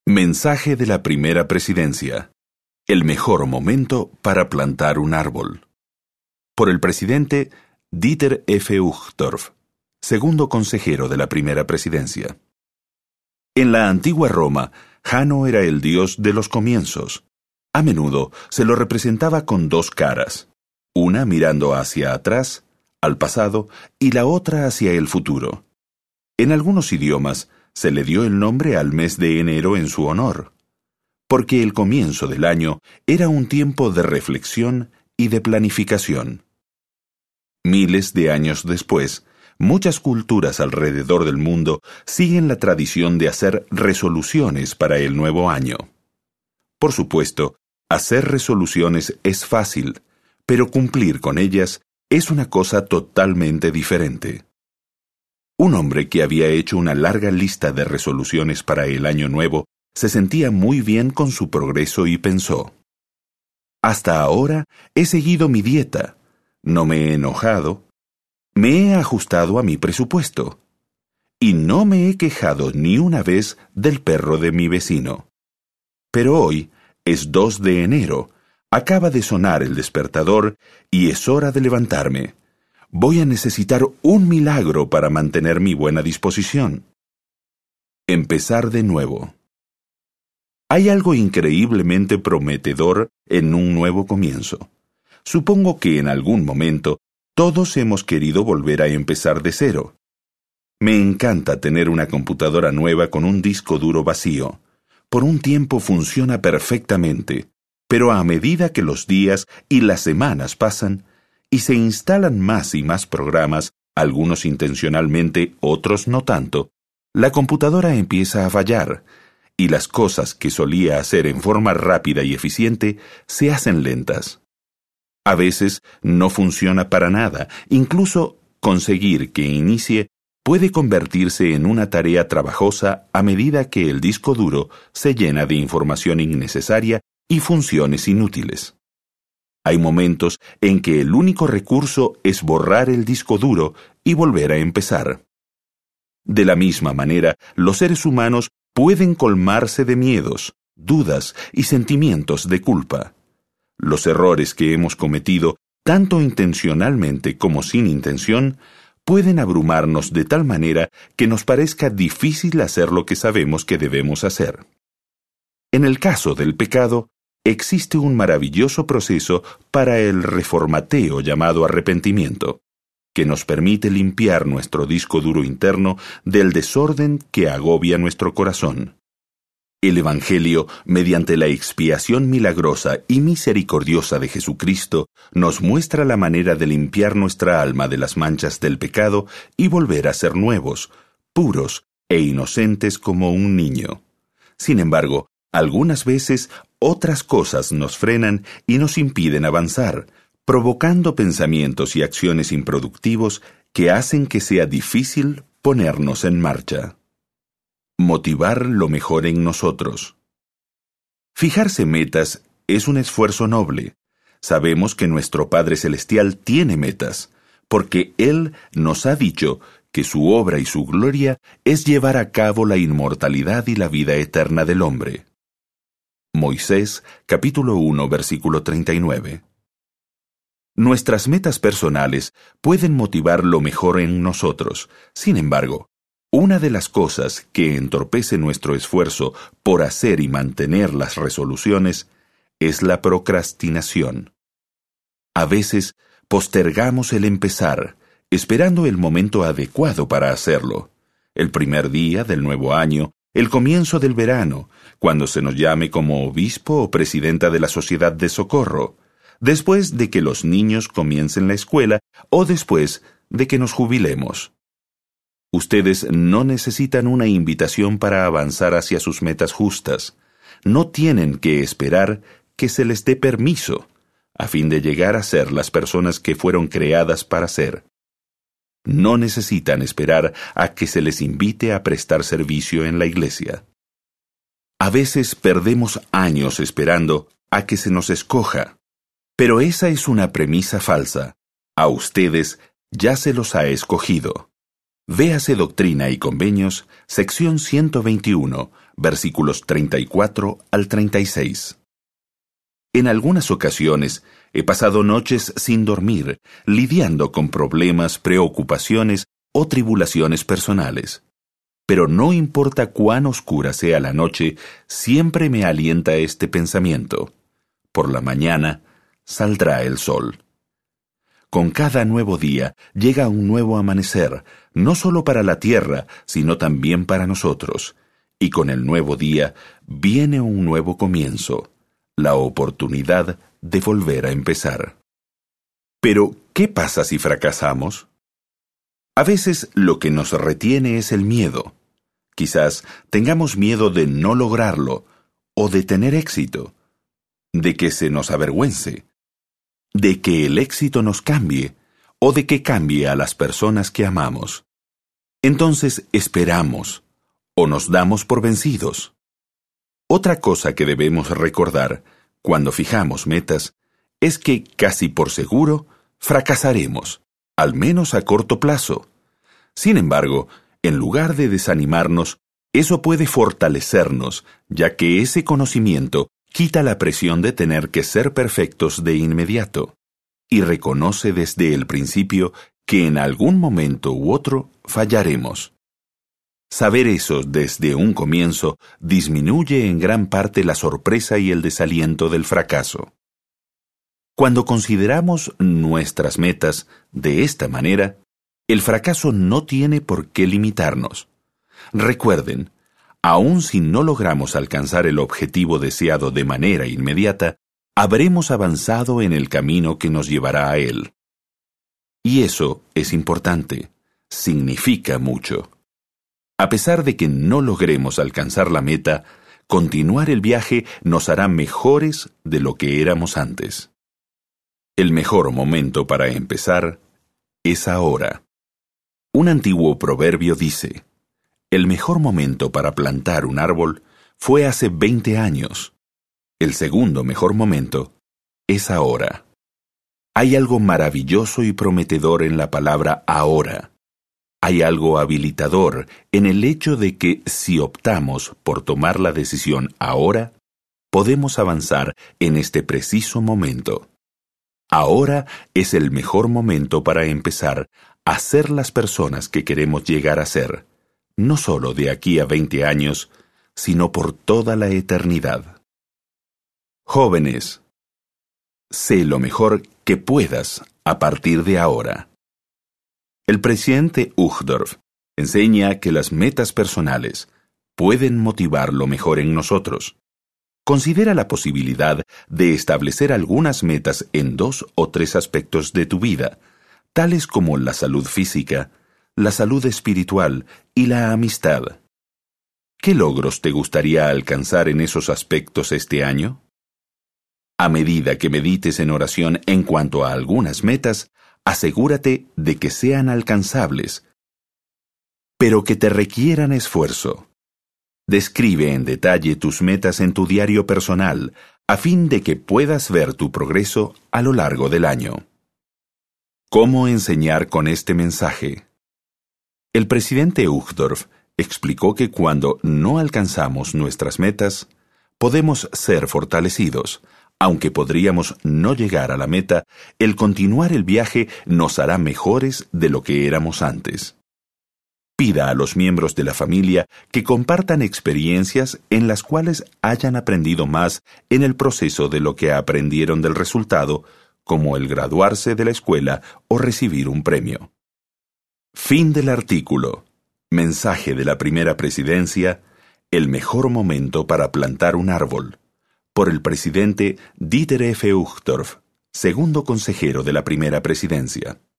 Mensaje de la primera presidencia. El mejor momento para plantar un árbol. Por el presidente Dieter F. Uchtdorf, segundo consejero de la primera presidencia. En la antigua Roma, Jano era el dios de los comienzos. A menudo se lo representaba con dos caras, una mirando hacia atrás, al pasado, y la otra hacia el futuro. En algunos idiomas, se le dio el nombre al mes de enero en su honor, porque el comienzo del año era un tiempo de reflexión y de planificación. Miles de años después, muchas culturas alrededor del mundo siguen la tradición de hacer resoluciones para el nuevo año. Por supuesto, hacer resoluciones es fácil, pero cumplir con ellas es una cosa totalmente diferente. Un hombre que había hecho una larga lista de resoluciones para el año nuevo se sentía muy bien con su progreso y pensó: hasta ahora he seguido mi dieta, no me he enojado, me he ajustado a mi presupuesto, y no me he quejado ni una vez del perro de mi vecino. Pero hoy es 2 de enero, acaba de sonar el despertador y es hora de levantarme. Voy a necesitar un milagro para mantener mi buena disposición. Empezar de nuevo. Hay algo increíblemente prometedor en un nuevo comienzo. Supongo que en algún momento todos hemos querido volver a empezar de cero. Me encanta tener una computadora nueva con un disco duro vacío. Por un tiempo funciona perfectamente, pero a medida que los días y las semanas pasan, y se instalan más y más programas, algunos intencionalmente, otros no tanto, la computadora empieza a fallar, y las cosas que solía hacer en forma rápida y eficiente se hacen lentas. A veces no funciona para nada, incluso conseguir que inicie puede convertirse en una tarea trabajosa a medida que el disco duro se llena de información innecesaria y funciones inútiles. Hay momentos en que el único recurso es borrar el disco duro y volver a empezar. De la misma manera, los seres humanos pueden colmarse de miedos, dudas y sentimientos de culpa. Los errores que hemos cometido, tanto intencionalmente como sin intención, pueden abrumarnos de tal manera que nos parezca difícil hacer lo que sabemos que debemos hacer. En el caso del pecado, existe un maravilloso proceso para el reformateo llamado arrepentimiento, que nos permite limpiar nuestro disco duro interno del desorden que agobia nuestro corazón. El Evangelio, mediante la expiación milagrosa y misericordiosa de Jesucristo, nos muestra la manera de limpiar nuestra alma de las manchas del pecado y volver a ser nuevos, puros e inocentes como un niño. Sin embargo, algunas veces otras cosas nos frenan y nos impiden avanzar, provocando pensamientos y acciones improductivos que hacen que sea difícil ponernos en marcha. Motivar lo mejor en nosotros. Fijarse metas es un esfuerzo noble. Sabemos que nuestro Padre Celestial tiene metas, porque Él nos ha dicho que su obra y su gloria es llevar a cabo la inmortalidad y la vida eterna del hombre. Moisés, capítulo 1, versículo 39. Nuestras metas personales pueden motivar lo mejor en nosotros. Sin embargo, una de las cosas que entorpece nuestro esfuerzo por hacer y mantener las resoluciones es la procrastinación. A veces postergamos el empezar, esperando el momento adecuado para hacerlo. El primer día del nuevo año, el comienzo del verano, cuando se nos llame como obispo o presidenta de la sociedad de socorro, después de que los niños comiencen la escuela o después de que nos jubilemos. Ustedes no necesitan una invitación para avanzar hacia sus metas justas. No tienen que esperar que se les dé permiso, a fin de llegar a ser las personas que fueron creadas para ser. No necesitan esperar a que se les invite a prestar servicio en la iglesia. A veces perdemos años esperando a que se nos escoja, pero esa es una premisa falsa. A ustedes ya se los ha escogido. Véase Doctrina y Convenios, sección 121, versículos 34 al 36. En algunas ocasiones he pasado noches sin dormir, lidiando con problemas, preocupaciones o tribulaciones personales. Pero no importa cuán oscura sea la noche, siempre me alienta este pensamiento: por la mañana saldrá el sol. Con cada nuevo día llega un nuevo amanecer, no solo para la tierra, sino también para nosotros. Y con el nuevo día viene un nuevo comienzo, la oportunidad de volver a empezar. Pero, ¿qué pasa si fracasamos? A veces lo que nos retiene es el miedo. Quizás tengamos miedo de no lograrlo, o de tener éxito, de que se nos avergüence, de que el éxito nos cambie, o de que cambie a las personas que amamos. Entonces esperamos, o nos damos por vencidos. Otra cosa que debemos recordar cuando fijamos metas es que, casi por seguro, fracasaremos, al menos a corto plazo. Sin embargo, en lugar de desanimarnos, eso puede fortalecernos, ya que ese conocimiento quita la presión de tener que ser perfectos de inmediato, y reconoce desde el principio que en algún momento u otro fallaremos. Saber eso desde un comienzo disminuye en gran parte la sorpresa y el desaliento del fracaso. Cuando consideramos nuestras metas de esta manera, el fracaso no tiene por qué limitarnos. Recuerden, aun si no logramos alcanzar el objetivo deseado de manera inmediata, habremos avanzado en el camino que nos llevará a él. Y eso es importante, significa mucho. A pesar de que no logremos alcanzar la meta, continuar el viaje nos hará mejores de lo que éramos antes. El mejor momento para empezar es ahora. Un antiguo proverbio dice: el mejor momento para plantar un árbol fue hace 20 años. El segundo mejor momento es ahora. Hay algo maravilloso y prometedor en la palabra ahora. Hay algo habilitador en el hecho de que, si optamos por tomar la decisión ahora, podemos avanzar en este preciso momento. Ahora es el mejor momento para empezar a ser las personas que queremos llegar a ser, no solo de aquí a 20 años, sino por toda la eternidad. Jóvenes, sé lo mejor que puedas a partir de ahora. El presidente Uchtdorf enseña que las metas personales pueden motivar lo mejor en nosotros. Considera la posibilidad de establecer algunas metas en 2 o 3 aspectos de tu vida, tales como la salud física, la salud espiritual y la amistad. ¿Qué logros te gustaría alcanzar en esos aspectos este año? A medida que medites en oración en cuanto a algunas metas, asegúrate de que sean alcanzables, pero que te requieran esfuerzo. Describe en detalle tus metas en tu diario personal, a fin de que puedas ver tu progreso a lo largo del año. ¿Cómo enseñar con este mensaje? El presidente Uchtdorf explicó que cuando no alcanzamos nuestras metas, podemos ser fortalecidos. Aunque podríamos no llegar a la meta, el continuar el viaje nos hará mejores de lo que éramos antes. Pida a los miembros de la familia que compartan experiencias en las cuales hayan aprendido más en el proceso de lo que aprendieron del resultado, como el graduarse de la escuela o recibir un premio. Fin del artículo. Mensaje de la primera presidencia: el mejor momento para plantar un árbol. Por el presidente Dieter F. Uchtdorf, segundo consejero de la primera presidencia.